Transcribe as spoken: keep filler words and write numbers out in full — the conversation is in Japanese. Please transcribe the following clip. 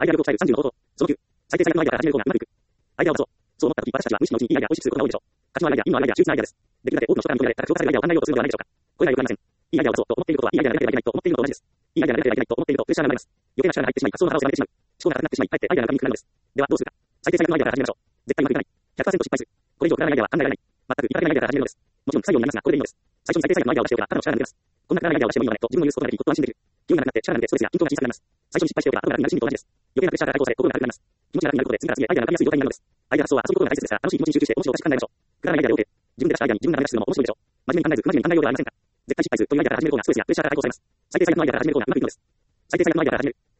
アイデア力を伝えるさんじゅうの方法。そのきゅう、最低最悪のアイデアから始めるコーナーうまくいく。アイデアを持つと、そう思ったとき、私たちは無意識のうちにいいアイデアを意識することが多いでしょう。価値のあるアイデア、意味のあるアイデア、秀逸なアイデアです。できるだけ多くの人から認められ、高く評価されるアイデアを考えようとするのではないでしょうか。これがよくありません。いいアイデアを持つと思っていることは、いいアイデアがなければいけないと思っているのと同じです。いいアイデアがなければいけないと思っているとプレッシャーが生まれます。余計な力が入ってしまい、発想の腹を迫られてしまう。思考が硬くなってしまい、かえってアイデアが浮かびにくくなるのです。では、どうするか。最低最悪のアイデアから始めましょう。絶対うまくいかない。ひゃくパーセント 失敗する。これ以上くだらないアイデアは考えられない。全くいただけないアイデアから始めるのです。もちろん不採用になりますが、これでいいのです。最初に最低最悪のアイデアを出しておけば、ただの力が抜けます。こんなくだらないアイデアを出してもいいのねと自分を許すことができ、ほっと安心できる。気分がなくなって力が抜け、ストレスや緊張が小さくなります。最初に失敗しておけば、後が楽になる心理と同じです。余計なプレッシャーから解放され、心が軽くなります。気持ちが楽になることで、次から次へアイデアが浮かびやすい状態になるのです。アイデア発想は遊ぶことが大切ですが、楽しい気持ちに集中して面白おかしく考えましょう。くだらないアイデアで OK。自分で出したアイデアに自分がダメ出しするのも面白いでしょう。真面目に考えず、不真面目に考えようではありませんか。絶対失敗するというアイデアから始める方がストレスやプレッシャーから解放されます。最低最悪のアイデアから始める方がうまくいくのです。最低最悪のアイデアから始める。